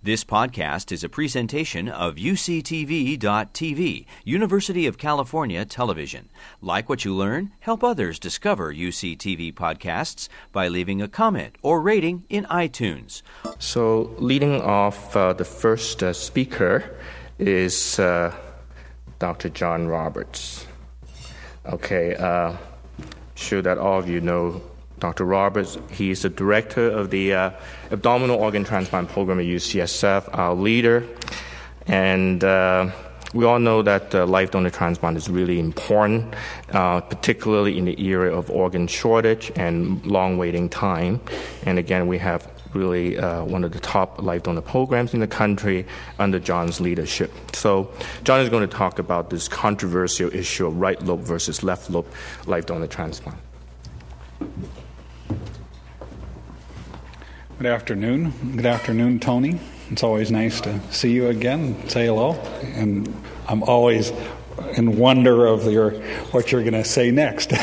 This podcast is a presentation of UCTV.tv, University of California Television. Like what you learn? Help others discover UCTV podcasts by leaving a comment or rating in iTunes. So, leading off, the first speaker is Dr. John Roberts. Okay, sure that all of you know Dr. Roberts. He is the director of the Abdominal Organ Transplant Program at UCSF, our leader. And we all know that life donor transplant is really important, particularly in the area of organ shortage and long waiting time. And again, we have really one of the top life donor programs in the country under John's leadership. So John is going to talk about this controversial issue of right lobe versus left lobe life donor transplant. Good afternoon. Good afternoon, Tony. It's always nice to see you again. Say hello. And I'm always in wonder of what you're going to say next.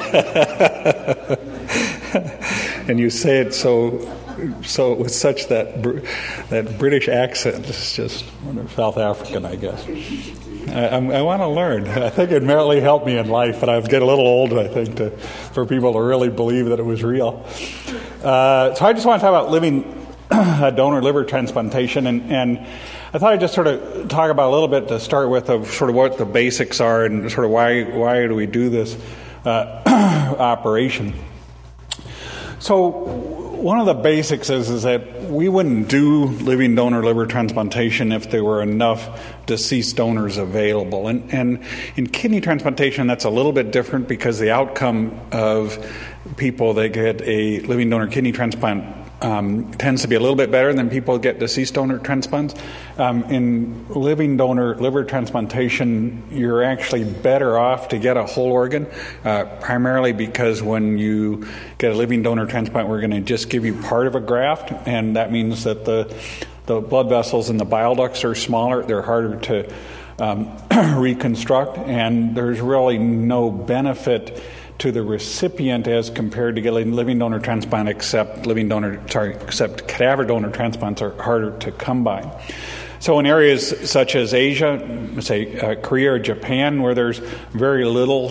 And you say it so with such that British accent. It's just South African, I guess. I want to learn. I think it really helped me in life, but I've get a little old, I think, for people to really believe that it was real. So I just want to talk about living donor liver transplantation, and I thought I'd just sort of talk about a little bit to start with of sort of what the basics are and sort of why do we do this operation. So one of the basics is that we wouldn't do living donor liver transplantation if there were enough deceased donors available. And in kidney transplantation, that's a little bit different because the outcome of people that get a living donor kidney transplant tends to be a little bit better than people who get deceased donor transplants. In living donor liver transplantation, you're actually better off to get a whole organ, primarily because when you get a living donor transplant, we're going to just give you part of a graft, and that means that the blood vessels and the bile ducts are smaller, they're harder to reconstruct, and there's really no benefit to the recipient as compared to getting living donor transplant, except cadaver donor transplants are harder to come by. So in areas such as Asia, say Korea or Japan, where there's very little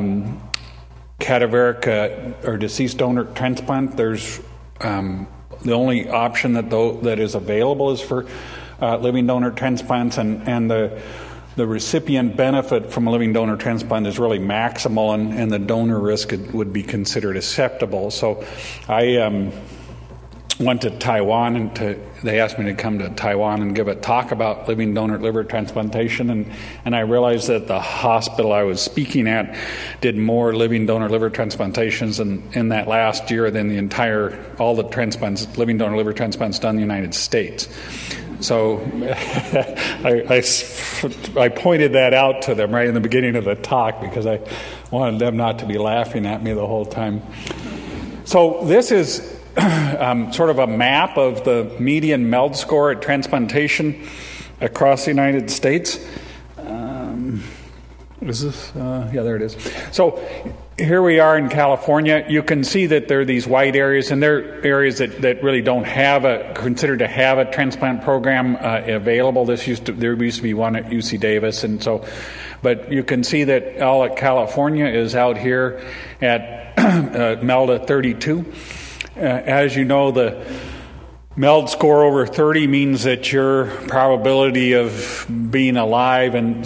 cadaveric or deceased donor transplant, there's the only option that is available is for living donor transplants, and the recipient benefit from a living donor transplant is really maximal, and the donor risk would be considered acceptable. So I went to Taiwan, and they asked me to come to Taiwan and give a talk about living donor liver transplantation, and I realized that the hospital I was speaking at did more living donor liver transplantations in that last year than all the living donor liver transplants done in the United States. So I pointed that out to them right in the beginning of the talk because I wanted them not to be laughing at me the whole time. So this is sort of a map of the median MELD score at transplantation across the United States. Is this? Yeah, there it is. So here we are in California. You can see that there are these white areas, and they're areas that really don't considered to have a transplant program available. There used to be one at UC Davis, and so, but you can see that all of California is out here at MELD at 32. As you know, the MELD score over 30 means that your probability of being alive in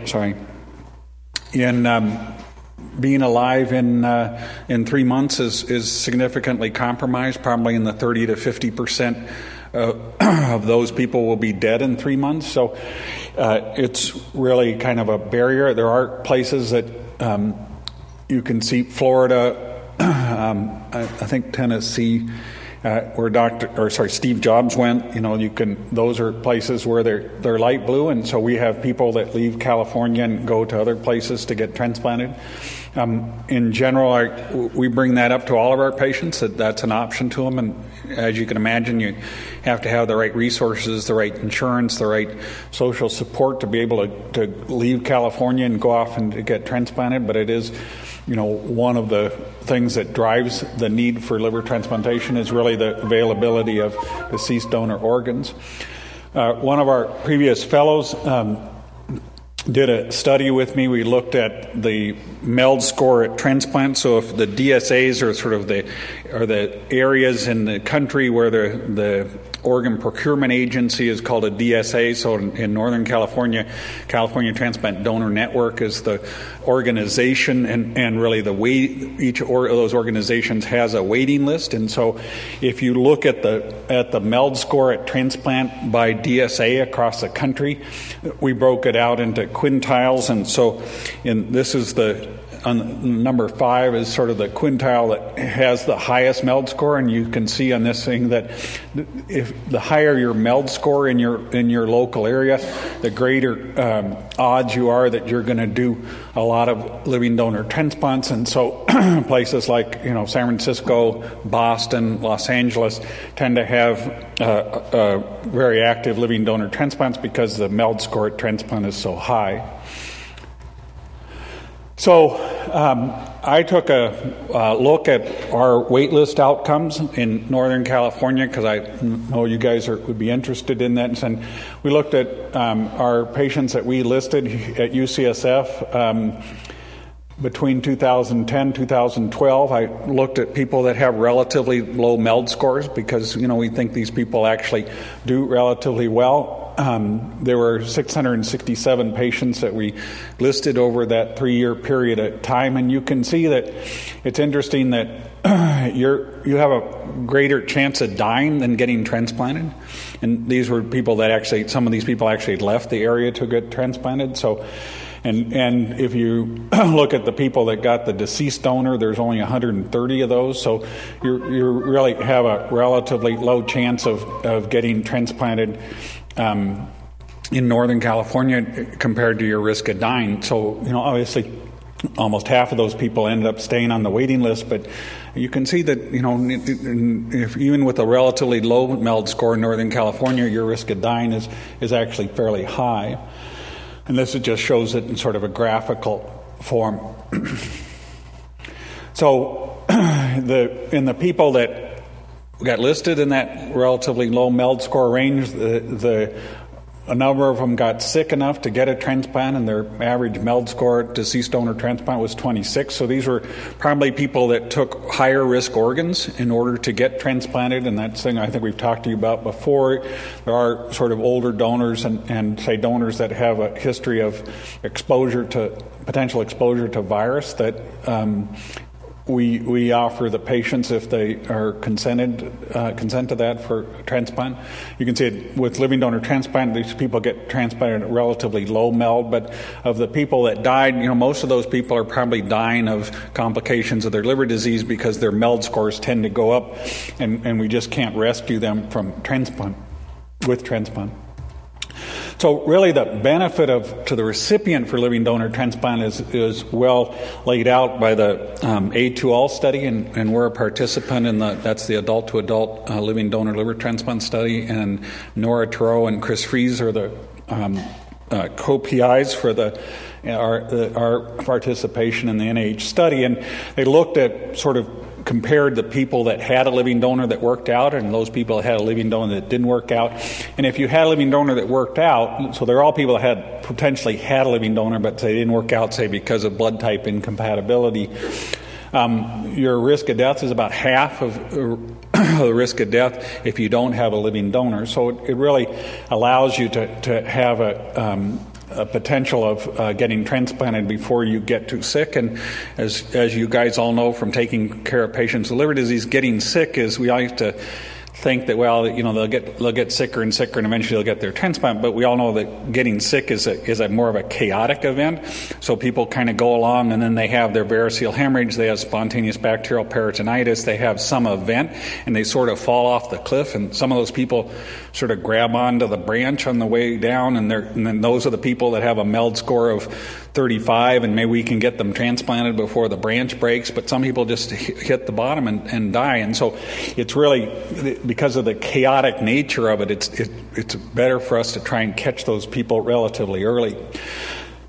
being alive in 3 months is significantly compromised. Probably in the 30 to 50% of those people will be dead in 3 months. So it's really kind of a barrier. There are places that you can see. Florida, I think Tennessee, where Steve Jobs went. Those are places where they're light blue, and so we have people that leave California and go to other places to get transplanted. In general, we bring that up to all of our patients, that's an option to them, and as you can imagine, you have to have the right resources, the right insurance, the right social support to be able to leave California and go off and to get transplanted, but it is one of the things that drives the need for liver transplantation is really the availability of deceased donor organs. One of our previous fellows did a study with me. We looked at the MELD score at transplant. So if the DSAs are sort of the areas in the country where the organ procurement agency is called a DSA. So in Northern California, California Transplant Donor Network is the organization, and really each of those organizations has a waiting list. And so if you look at the MELD score at transplant by DSA across the country, we broke it out into quintiles. And so this is on number 5 is sort of the quintile that has the highest MELD score, and you can see on this thing that if the higher your MELD score in your local area, the greater odds you are that you're going to do a lot of living donor transplants. And so places like San Francisco, Boston, Los Angeles tend to have very active living donor transplants because the MELD score at transplant is so high. So I took a look at our waitlist outcomes in Northern California because I know you guys would be interested in that. And we looked at our patients that we listed at UCSF between 2010 2012. I looked at people that have relatively low MELD scores because we think these people actually do relatively well. There were 667 patients that we listed over that 3-year period of time, and you can see that it's interesting that you have a greater chance of dying than getting transplanted. And these were people that some of these people actually left the area to get transplanted. So, and if you look at the people that got the deceased donor, there's only 130 of those. So you really have a relatively low chance of getting transplanted in Northern California compared to your risk of dying. So, obviously almost half of those people ended up staying on the waiting list, but you can see that, if even with a relatively low MELD score in Northern California, your risk of dying is actually fairly high. And this just shows it in sort of a graphical form. So in the people that got listed in that relatively low MELD score range, a number of them got sick enough to get a transplant, and their average MELD score at deceased donor transplant was 26. So these were probably people that took higher risk organs in order to get transplanted, and that's thing I think we've talked to you about before. There are sort of older donors and say donors that have a history of potential exposure to virus that we offer the patients, if they are consent to that for transplant. You can see it with living donor transplant, these people get transplanted at relatively low MELD, but of the people that died, most of those people are probably dying of complications of their liver disease because their MELD scores tend to go up, and we just can't rescue them from transplant. So really the benefit to the recipient for living donor transplant is well laid out by the A2All study, and we're a participant in that's the adult-to-adult living donor liver transplant study, and Nora Turow and Chris Fries are the co-PIs for our participation in the NIH study, and they looked at compared the people that had a living donor that worked out and those people that had a living donor that didn't work out. And if you had a living donor that worked out, so they're all people that had potentially had a living donor, but they didn't work out, say, because of blood type incompatibility, your risk of death is about half of the risk of death if you don't have a living donor. So it really allows you to have a potential of getting transplanted before you get too sick. And as you guys all know from taking care of patients with liver disease, getting sick is, we like to think that, they'll get sicker and sicker and eventually they'll get their transplant, but we all know that getting sick is a more of a chaotic event. So people kind of go along and then they have their variceal hemorrhage, they have spontaneous bacterial peritonitis, they have some event and they sort of fall off the cliff, and some of those people sort of grab onto the branch on the way down, and then those are the people that have a MELD score of 35, and maybe we can get them transplanted before the branch breaks, but some people just hit the bottom and die. And so it's really, because of the chaotic nature of it, it's better for us to try and catch those people relatively early.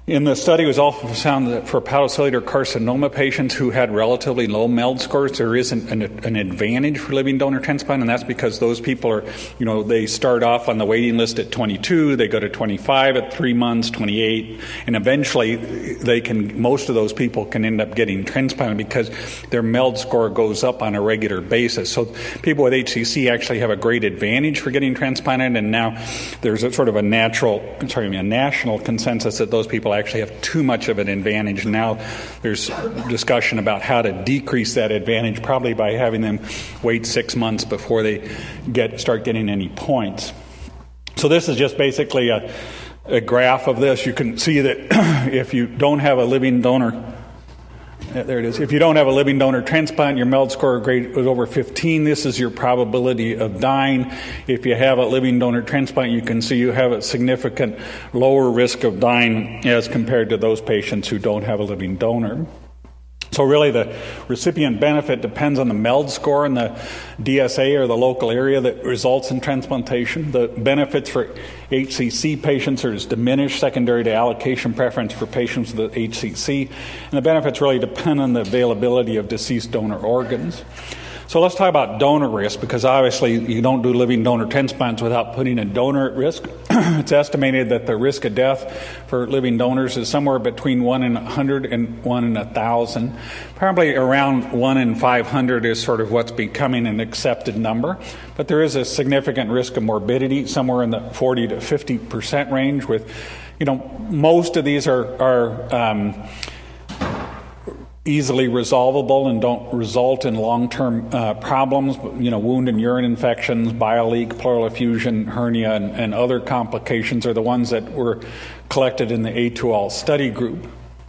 In the study, it was also found that for hepatocellular carcinoma patients who had relatively low MELD scores, there is an advantage for living donor transplant, and that's because those people are, they start off on the waiting list at 22, they go to 25 at 3 months, 28, and eventually most of those people can end up getting transplanted because their MELD score goes up on a regular basis. So people with HCC actually have a great advantage for getting transplanted, and now there's a sort of a national consensus that those people actually have too much of an advantage. Now there's discussion about how to decrease that advantage, probably by having them wait 6 months before they start getting any points. So this is just basically a graph of this. You can see that if you don't have a living donor, there it is. If you don't have a living donor transplant, your MELD score grade was over 15. This is your probability of dying. If you have a living donor transplant, you can see you have a significant lower risk of dying as compared to those patients who don't have a living donor. So really the recipient benefit depends on the MELD score in the DSA or the local area that results in transplantation. The benefits for HCC patients are diminished secondary to allocation preference for patients with HCC, and the benefits really depend on the availability of deceased donor organs. So let's talk about donor risk, because obviously you don't do living donor transplants without putting a donor at risk. It's estimated that the risk of death for living donors is somewhere between 1 in 100 and 1 in 1,000. Probably around 1 in 500 is sort of what's becoming an accepted number. But there is a significant risk of morbidity, somewhere in the 40 to 50% range, with, most of these are easily resolvable and don't result in long-term problems. Wound and urine infections, bile leak, pleural effusion, hernia, and other complications are the ones that were collected in the A2All study group.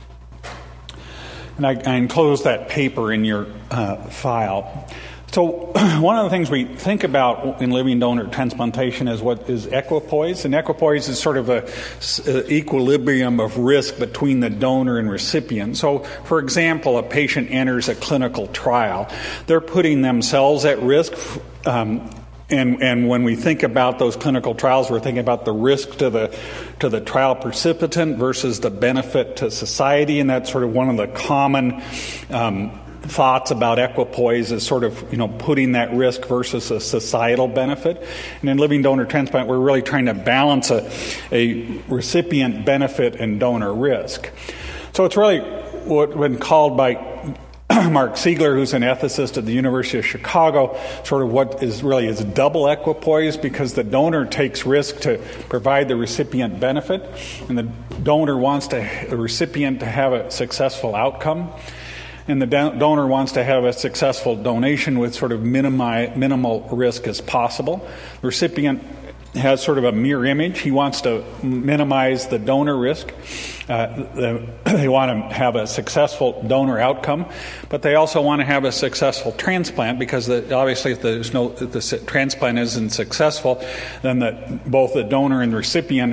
And I enclosed that paper in your file. So one of the things we think about in living donor transplantation is what is equipoise. And equipoise is sort of an equilibrium of risk between the donor and recipient. So, for example, a patient enters a clinical trial. They're putting themselves at risk. And when we think about those clinical trials, we're thinking about the risk to the trial participant versus the benefit to society. And that's sort of one of the common thoughts about equipoise is sort of, putting that risk versus a societal benefit. And in living donor transplant, we're really trying to balance a recipient benefit and donor risk. So it's really what's been called by Mark Siegler, who's an ethicist at the University of Chicago, sort of what is really is double equipoise, because the donor takes risk to provide the recipient benefit, and the donor wants the recipient to have a successful outcome. And the donor wants to have a successful donation with sort of minimal risk as possible. The recipient has sort of a mirror image. He wants to minimize the donor risk. They want to have a successful donor outcome, but they also want to have a successful transplant, because obviously if the transplant isn't successful, then both the donor and the recipient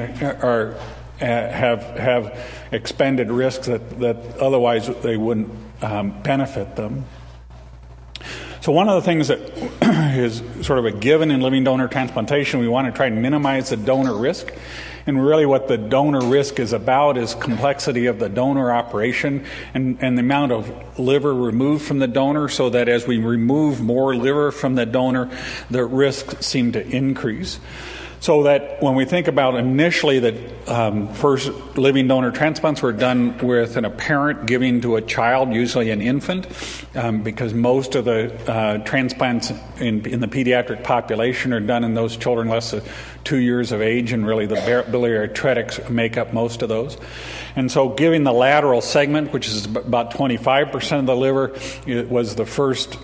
have expended risks that otherwise they wouldn't benefit them. So one of the things that is sort of a given in living donor transplantation, we want to try and minimize the donor risk. And really what the donor risk is about is complexity of the donor operation and the amount of liver removed from the donor, so that as we remove more liver from the donor, the risks seem to increase. So that when we think about initially that first living donor transplants were done with a parent giving to a child, usually an infant, because most of the transplants in the pediatric population are done in those children less than 2 years of age, and really the biliary athletics make up most of those. And so giving the lateral segment, which is about 25% of the liver, it was the first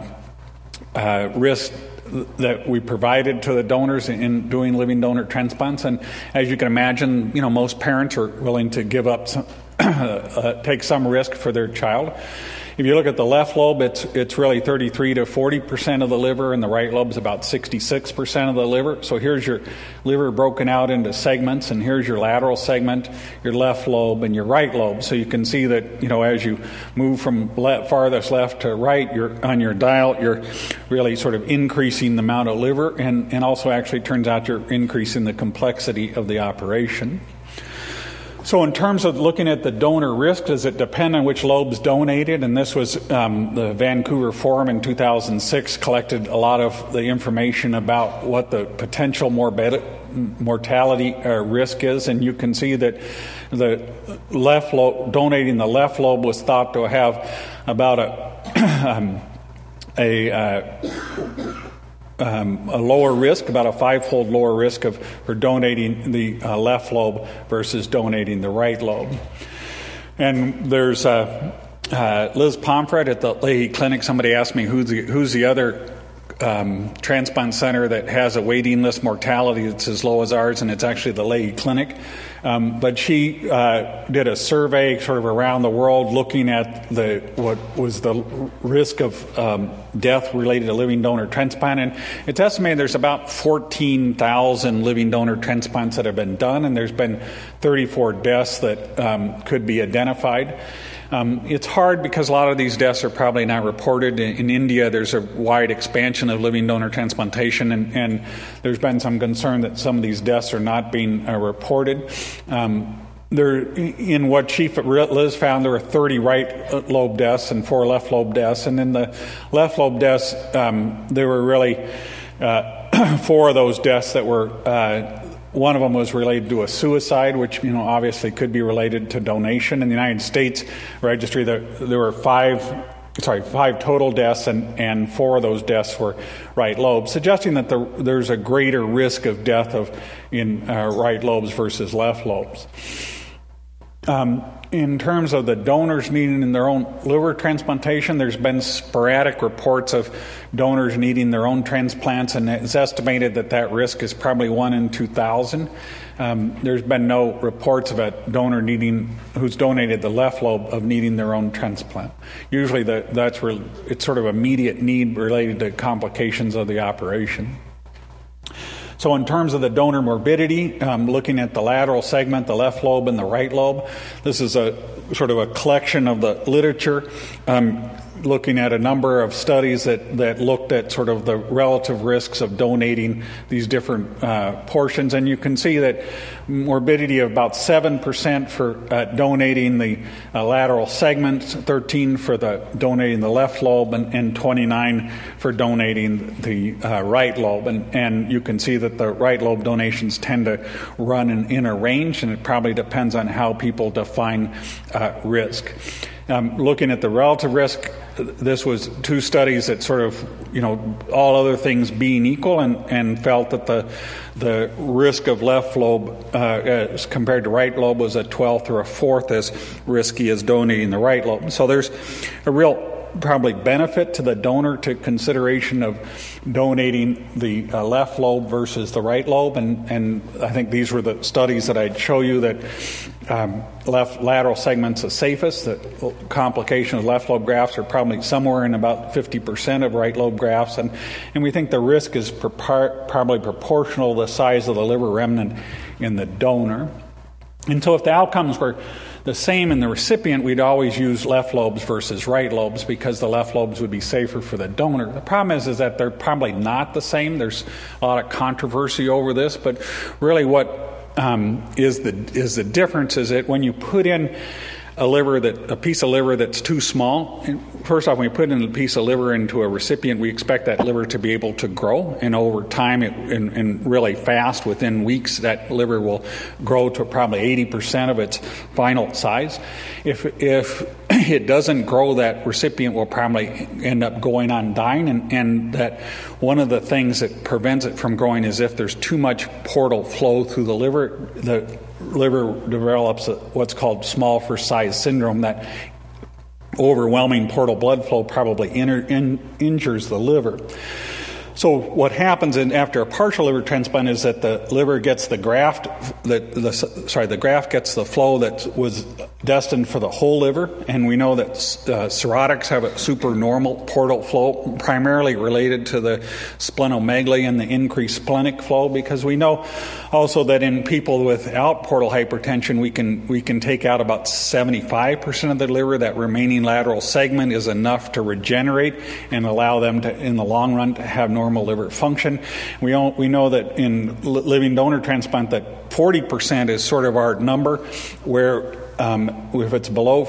risk that we provided to the donors in doing living donor transplants. And as you can imagine, most parents are willing to give up take some risk for their child. If you look at the left lobe, it's really 33 to 40% of the liver, and the right lobe is about 66% of the liver. So here's your liver broken out into segments, and here's your lateral segment, your left lobe, and your right lobe. So you can see that, as you move from farthest left to right, on your dial, you're really sort of increasing the amount of liver, and also actually turns out you're increasing the complexity of the operation. So in terms of looking at the donor risk, does it depend on which lobes donated? And this was the Vancouver Forum in 2006 collected a lot of the information about what the potential mortality risk is. And you can see that the left lobe, donating the left lobe was thought to have about a lower risk, about a 5-fold lower risk for donating the left lobe versus donating the right lobe. And there's Liz Pomfret at the Leahy Clinic. Somebody asked me who's the other transplant center that has a waiting list mortality that's as low as ours, and it's actually the Leahy Clinic. But she did a survey sort of around the world looking at what was the risk of death related to living donor transplant. And it's estimated there's about 14,000 living donor transplants that have been done, and there's been 34 deaths that could be identified. It's hard because a lot of these deaths are probably not reported. In India, there's a wide expansion of living donor transplantation, and there's been some concern that some of these deaths are not being reported. In what Liz found, there were 30 right lobe deaths and 4 left lobe deaths. And in the left lobe deaths, there were really 4 of those deaths that were one of them was related to a suicide, which obviously could be related to donation. In the United States registry, there were 5 total deaths, and 4 of those deaths were right lobes, suggesting that there's a greater risk of death in right lobes versus left lobes. In terms of the donors needing their own liver transplantation, there's been sporadic reports of donors needing their own transplants, and it's estimated that risk is probably 1 in 2,000. There's been no reports of a donor who's donated the left lobe of needing their own transplant. Usually it's sort of immediate need related to complications of the operation. So in terms of the donor morbidity, looking at the lateral segment, the left lobe and the right lobe, this is a sort of a collection of the literature, looking at a number of studies that looked at sort of the relative risks of donating these different portions. And you can see that morbidity of about 7% for donating the lateral segment, 13% for donating the left lobe, and 29% for donating the right lobe. And you can see that the right lobe donations tend to run in a range, and it probably depends on how people define risk. Looking at the relative risk, this was 2 studies that sort of, all other things being equal, and felt that the risk of left lobe as compared to right lobe was a 12th or a 4th as risky as donating the right lobe. So there's a real probably benefit to the donor to consideration of donating the left lobe versus the right lobe, and I think these were the studies that I'd show you that left lateral segment's the safest. The complications of left lobe grafts are probably somewhere in about 50% of right lobe grafts, and we think the risk is probably proportional to the size of the liver remnant in the donor. And so if the outcomes were the same in the recipient, we'd always use left lobes versus right lobes because the left lobes would be safer for the donor. The problem is that they're probably not the same. There's a lot of controversy over this, but really what is the difference is that when you put in a piece of liver that's too small. First off, when we put in a piece of liver into a recipient, we expect that liver to be able to grow, and over time, and really fast, within weeks, that liver will grow to probably 80% of its final size. If it doesn't grow, that recipient will probably end up going on dying, and that one of the things that prevents it from growing is if there's too much portal flow through the liver. The liver develops what's called small for size syndrome. That overwhelming portal blood flow probably injures the liver. So what happens after a partial liver transplant is that the liver gets the graft, the graft gets the flow that was destined for the whole liver, and we know that cirrhotics have a supernormal portal flow, primarily related to the splenomegaly and the increased splenic flow, because we know also that in people without portal hypertension, we can take out about 75% of the liver. That remaining lateral segment is enough to regenerate and allow them to, in the long run, to have normal liver function. We know that in living donor transplant that 40% is sort of our number, where if it's below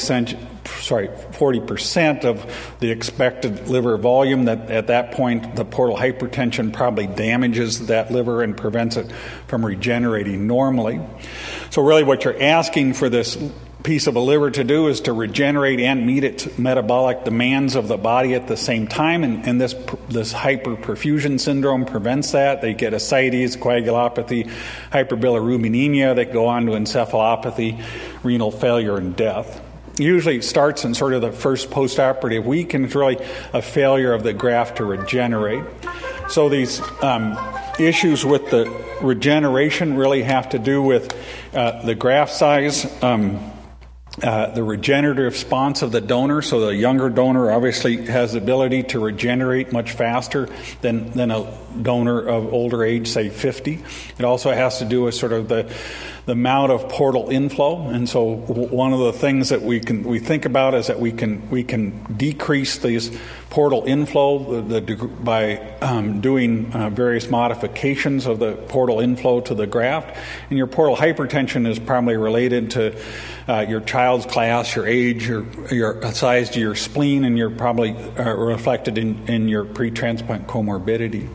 40% of the expected liver volume, that at that point the portal hypertension probably damages that liver and prevents it from regenerating normally. So really what you're asking for this piece of a liver to do is to regenerate and meet its metabolic demands of the body at the same time, and this hyperperfusion syndrome prevents that. They get ascites, coagulopathy, hyperbilirubinemia that go on to encephalopathy, renal failure, and death. Usually it starts in sort of the first postoperative week, and it's really a failure of the graft to regenerate. So these issues with the regeneration really have to do with the graft size, the regenerative response of the donor. So the younger donor obviously has the ability to regenerate much faster than a donor of older age, say 50. It also has to do with sort of the amount of portal inflow. And so one of the things that we think about is that we can decrease these portal inflow by doing various modifications of the portal inflow to the graft. And your portal hypertension is probably related to your child's class, your age, your size to your spleen, and you're probably reflected in your pre-transplant comorbidity.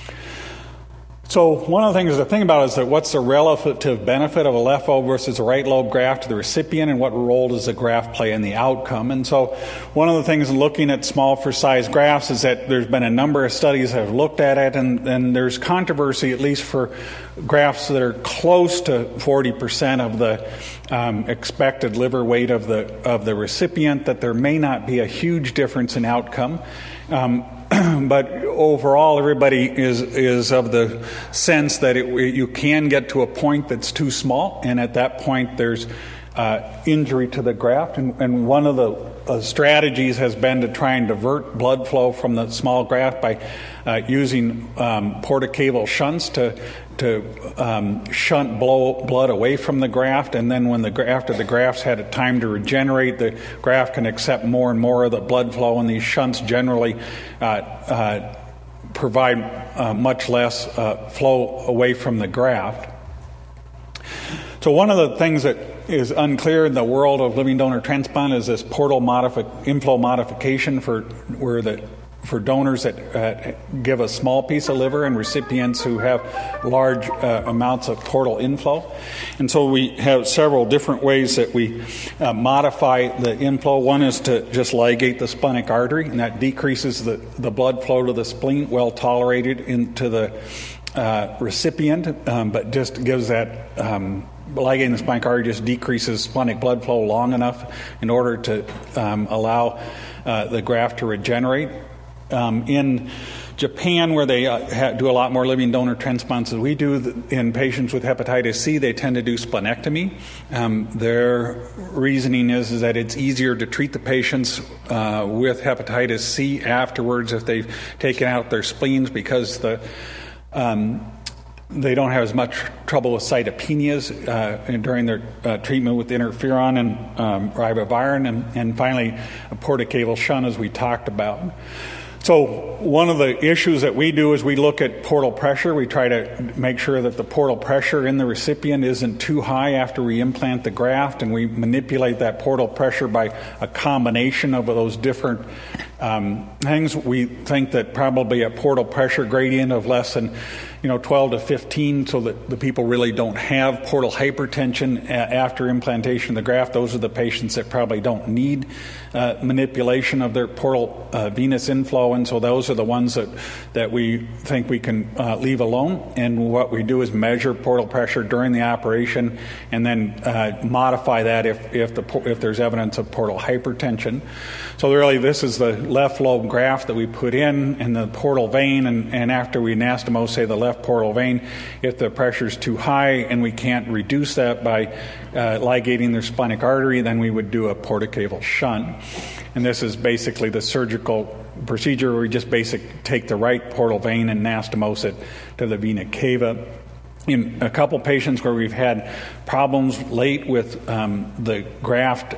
So one of the things to think about is that what's the relative benefit of a left lobe versus a right lobe graft to the recipient, and what role does the graft play in the outcome? And so one of the things in looking at small for size grafts is that there's been a number of studies that have looked at it, and there's controversy, at least for grafts that are close to 40% of the expected liver weight of the recipient, that there may not be a huge difference in outcome. But overall, everybody is of the sense that you can get to a point that's too small, and at that point there's injury to the graft. And one of the strategies has been to try and divert blood flow from the small graft by using portacaval shunts to shunt blood away from the graft, and then when after the graft's had a time to regenerate, the graft can accept more and more of the blood flow, and these shunts generally provide much less flow away from the graft. So one of the things that is unclear in the world of living donor transplant is this portal inflow modification for donors that give a small piece of liver and recipients who have large amounts of portal inflow. And so we have several different ways that we modify the inflow. One is to just ligate the splenic artery, and that decreases the blood flow to the spleen, well tolerated into the recipient, but just gives that ligating the splenic artery just decreases splenic blood flow long enough in order to allow the graft to regenerate. In Japan, where they do a lot more living donor transplants than we do, in patients with hepatitis C, they tend to do splenectomy. Their reasoning is that it's easier to treat the patients with hepatitis C afterwards if they've taken out their spleens, because they don't have as much trouble with cytopenias during their treatment with interferon and ribavirin, and finally a portacaval shunt, as we talked about. So one of the issues that we do is we look at portal pressure. We try to make sure that the portal pressure in the recipient isn't too high after we implant the graft, and we manipulate that portal pressure by a combination of those different things. We think that probably a portal pressure gradient of less than 12 to 15, so that the people really don't have portal hypertension after implantation of the graft. Those are the patients that probably don't need manipulation of their portal venous inflow, and so those are the ones that we think we can leave alone. And what we do is measure portal pressure during the operation, and then modify that if there's evidence of portal hypertension. So really, this is the left lobe graft that we put in the portal vein, and after we anastomose, say, the left left portal vein. If the pressure is too high and we can't reduce that by ligating their splenic artery, then we would do a portocaval shunt. And this is basically the surgical procedure where we just take the right portal vein and anastomose it to the vena cava. In a couple patients where we've had problems late with the graft,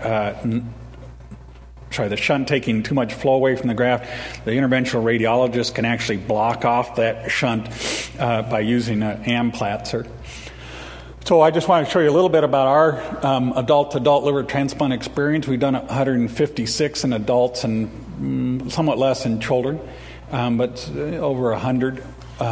the shunt taking too much flow away from the graft, the interventional radiologist can actually block off that shunt by using an Amplatzer. So I just want to show you a little bit about our adult-to-adult liver transplant experience. We've done 156 in adults and somewhat less in children, but over 100.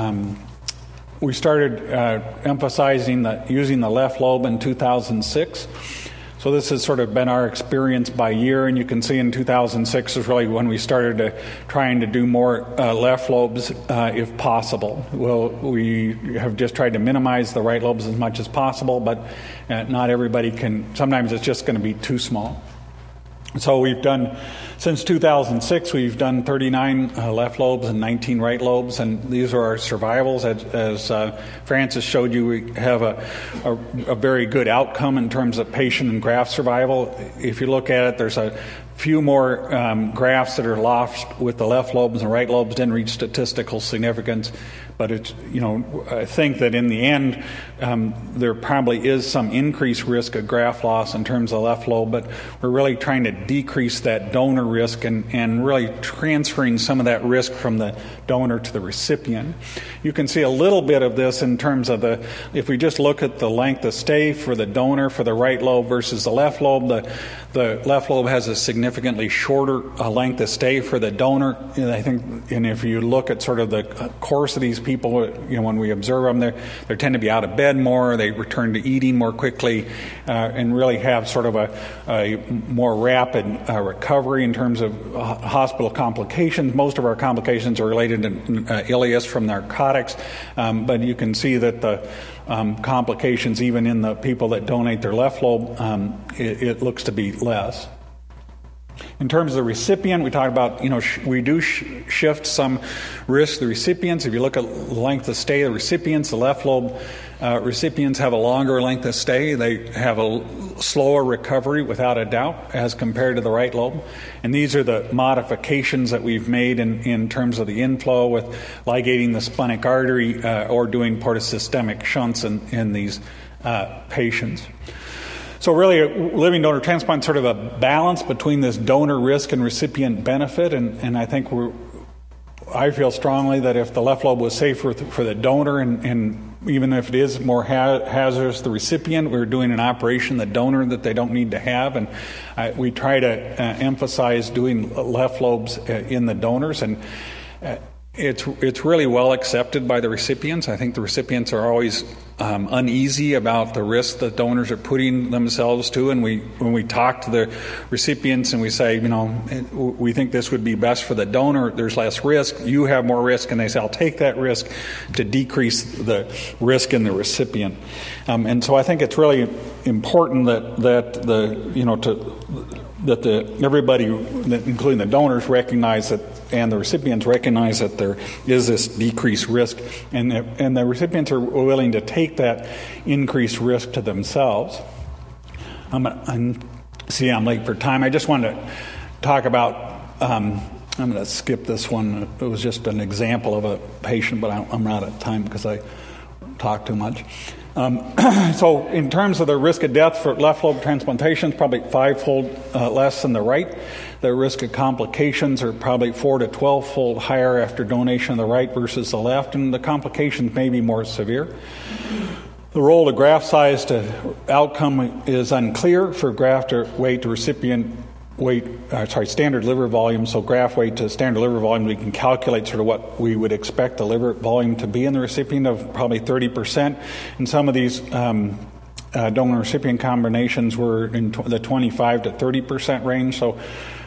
We started emphasizing using the left lobe in 2006. So this has sort of been our experience by year, and you can see in 2006 is really when we started trying to do more left lobes if possible. Well, we have just tried to minimize the right lobes as much as possible, but not everybody can. Sometimes it's just going to be too small. So we've done, since 2006, we've done 39 left lobes and 19 right lobes, and these are our survivals. As Francis showed you, we have a very good outcome in terms of patient and graft survival. If you look at it, there's a few more grafts that are lost with the left lobes and right lobes didn't reach statistical significance. But it's, I think that in the end, there probably is some increased risk of graft loss in terms of left lobe, but we're really trying to decrease that donor risk and really transferring some of that risk from the donor to the recipient. You can see a little bit of this in terms of if we just look at the length of stay for the donor for the right lobe versus the left lobe, the left lobe has a significantly shorter length of stay for the donor. And I think, and if you look at sort of the course of these people, when we observe them, they tend to be out of bed more, they return to eating more quickly, and really have sort of a more rapid recovery in terms of hospital complications. Most of our complications are related to ileus from narcotics, but you can see that the complications, even in the people that donate their left lobe, it looks to be less. In terms of the recipient, we talked about, we do shift some risk to the recipients. If you look at length of stay of the recipients, the left lobe recipients have a longer length of stay. They have a slower recovery, without a doubt, as compared to the right lobe. And these are the modifications that we've made in terms of the inflow with ligating the splenic artery or doing portosystemic shunts in these patients. So really, living donor transplant is sort of a balance between this donor risk and recipient benefit, and I think I feel strongly that if the left lobe was safer for the donor, and even if it is more hazardous to the recipient, we're doing an operation the donor that they don't need to have, and we try to emphasize doing left lobes in the donors, and it's really well accepted by the recipients. I think the recipients are always uneasy about the risk that donors are putting themselves to, and when we talk to the recipients and we say, we think this would be best for the donor, there's less risk, you have more risk, and they say, I'll take that risk to decrease the risk in the recipient. And so I think it's really important that everybody, including the donors, recognize that, and the recipients recognize that there is this decreased risk, and the recipients are willing to take that increased risk to themselves. I'm late for time. I just wanted to talk about, I'm going to skip this one. It was just an example of a patient, but I'm out of time because I talk too much. So in terms of the risk of death for left lobe transplantation, probably 5-fold less than the right. The risk of complications are probably 4 to 12-fold higher after donation of the right versus the left, and the complications may be more severe. The role of graft size to outcome is unclear for graft weight to recipient weight, standard liver volume. So graft weight to standard liver volume, we can calculate sort of what we would expect the liver volume to be in the recipient of probably 30%. And some of these donor-recipient combinations were in the 25 to 30% range. So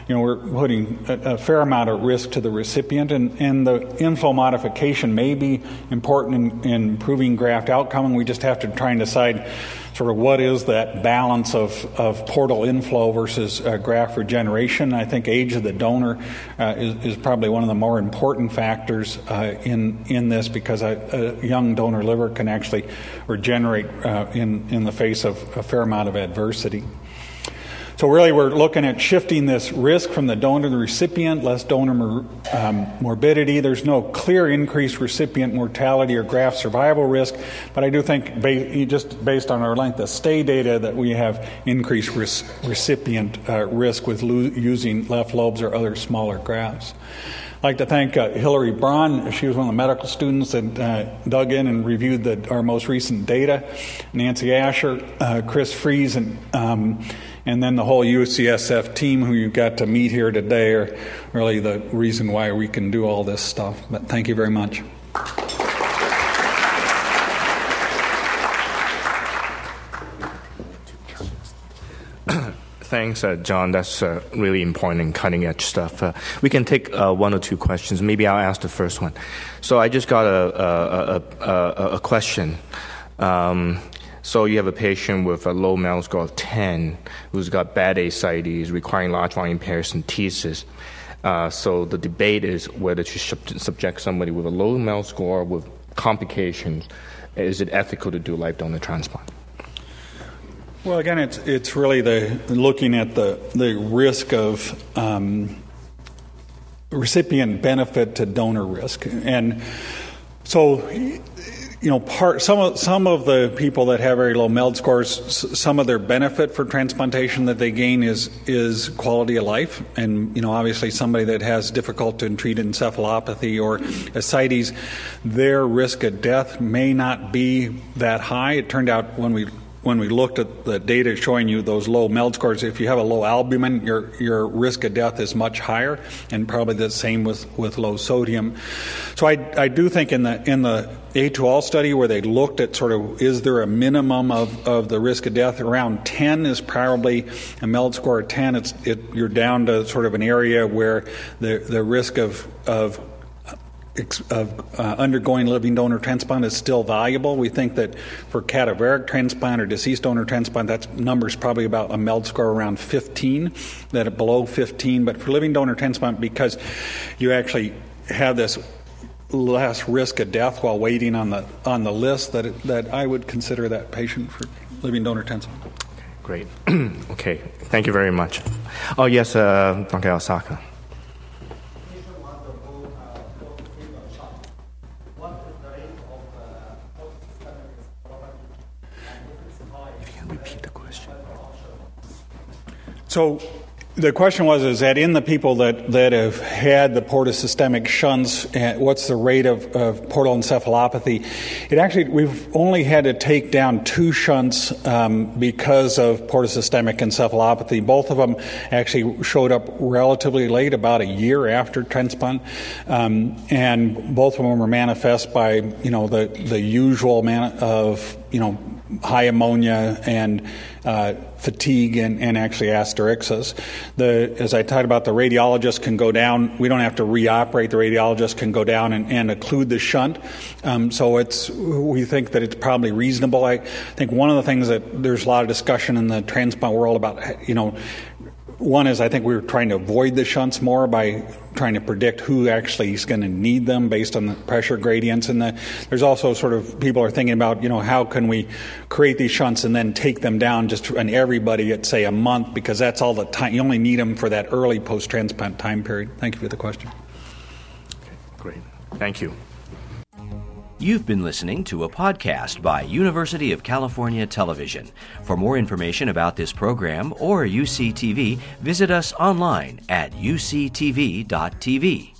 we're putting a fair amount of risk to the recipient, and the inflow modification may be important in improving graft outcome, and we just have to try and decide sort of what is that balance of portal inflow versus graft regeneration. I think age of the donor is probably one of the more important factors in this, because a young donor liver can actually regenerate in the face of a fair amount of adversity. So really we're looking at shifting this risk from the donor to the recipient, less donor morbidity. There's no clear increased recipient mortality or graft survival risk, but I do think just based on our length of stay data that we have increased recipient risk with using left lobes or other smaller grafts. I'd like to thank Hillary Braun. She was one of the medical students that dug in and reviewed our most recent data. Nancy Asher, Chris Fries, and then the whole UCSF team who you got to meet here today are really the reason why we can do all this stuff. But thank you very much. Thanks, John. That's really important and cutting-edge stuff. We can take one or two questions. Maybe I'll ask the first one. So I just got a question. So you have a patient with a low MELD score of 10 who's got bad ascites, requiring large volume paracentesis. So the debate is whether to subject somebody with a low MELD score with complications. Is it ethical to do live donor transplant? Well, again, it's really looking at the risk of recipient benefit to donor risk, and so some of the people that have very low MELD scores, some of their benefit for transplantation that they gain is quality of life, and obviously somebody that has difficult to treat encephalopathy or ascites, their risk of death may not be that high. It turned out when we looked at the data showing you those low MELD scores, if you have a low albumin, your risk of death is much higher, and probably the same with low sodium. So I do think in the A2All study where they looked at sort of is there a minimum of the risk of death, around 10 is probably a MELD score of 10. You're down to sort of an area where the risk of undergoing living donor transplant is still valuable. We think that for cadaveric transplant or deceased donor transplant, that number is probably about a MELD score around 15, that below 15. But for living donor transplant, because you actually have this less risk of death while waiting on the list, that I would consider that patient for living donor transplant. Great. Okay. Thank you very much. Oh yes, Dr. Osaka. So the question is that in the people that have had the portosystemic shunts, what's the rate of portal encephalopathy? We've only had to take down 2 shunts because of portosystemic encephalopathy. Both of them actually showed up relatively late, about a year after transplant, and both of them were manifest by the usual high ammonia and fatigue and actually asterixis. As I talked about, the radiologist can go down. We don't have to reoperate. The radiologist can go down and occlude the shunt. So we think that it's probably reasonable. I think one of the things that there's a lot of discussion in the transplant world about, one is I think we were trying to avoid the shunts more by trying to predict who actually is going to need them based on the pressure gradients. And there's also sort of people are thinking about, how can we create these shunts and then take them down just on everybody at, say, a month, because that's all the time. You only need them for that early post-transplant time period. Thank you for the question. Okay, great. Thank you. You've been listening to a podcast by University of California Television. For more information about this program or UCTV, visit us online at uctv.tv.